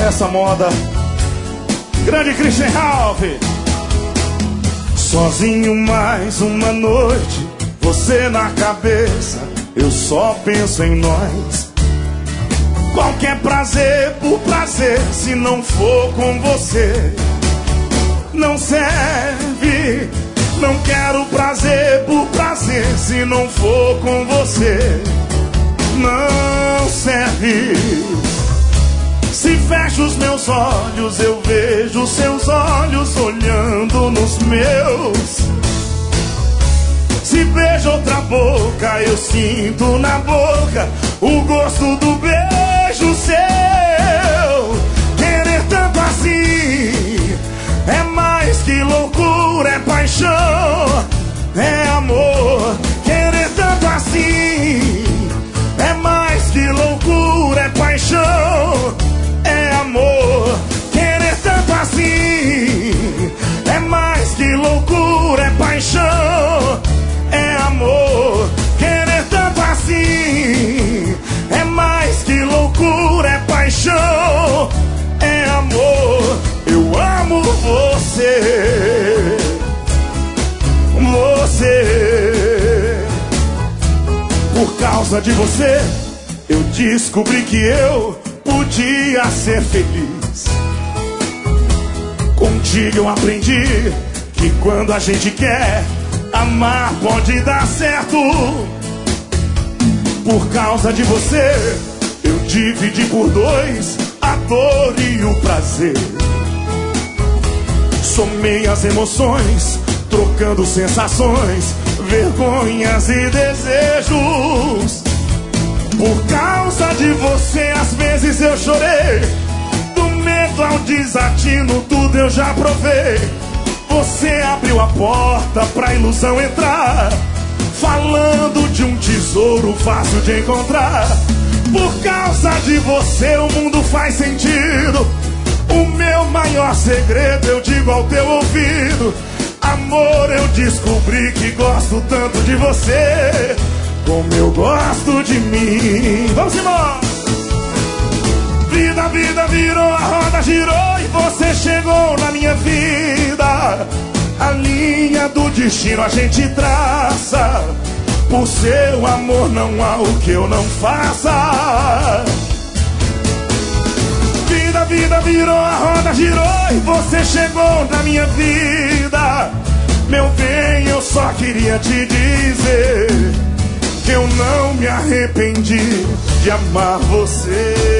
essa moda. Grande Christian Ralph. Sozinho mais uma noite, você na cabeça, eu só penso em nós. Qualquer prazer por prazer, se não for com você, não serve. Não quero prazer por prazer, se não for com você, não serve. Se fecho os meus olhos, eu vejo seus olhos olhando nos meus. Se beijo outra boca, eu sinto na boca o gosto do beijo seu. Querer tanto assim é mais que loucura, é paixão, é amor. Querer tanto assim é mais que loucura, é paixão, é amor. Querer tanto assim é mais que loucura, é paixão, é amor. Querer tanto assim é mais que loucura, é paixão, é amor. Eu amo você, você. Por causa de você, eu descobri que eu podia ser feliz. Contigo eu aprendi que quando a gente quer amar pode dar certo. Por causa de você, eu dividi por dois a dor e o prazer. Somei as emoções, trocando sensações, vergonhas e desejos. Por causa de você, às vezes eu chorei. Do medo ao desatino, tudo eu já provei. Você abriu a porta pra ilusão entrar, falando de um tesouro fácil de encontrar. Por causa de você, o mundo faz sentido. O meu maior segredo eu digo ao teu ouvido. Amor, eu descobri que gosto tanto de você como eu gosto de mim. Vamos embora! Vida, vida virou, a roda girou e você chegou na minha vida. A linha do destino a gente traça. Por seu amor não há o que eu não faça. Vida, vida virou, a roda girou e você chegou na minha vida. Meu bem, eu só queria te dizer que eu não me arrependi de amar você.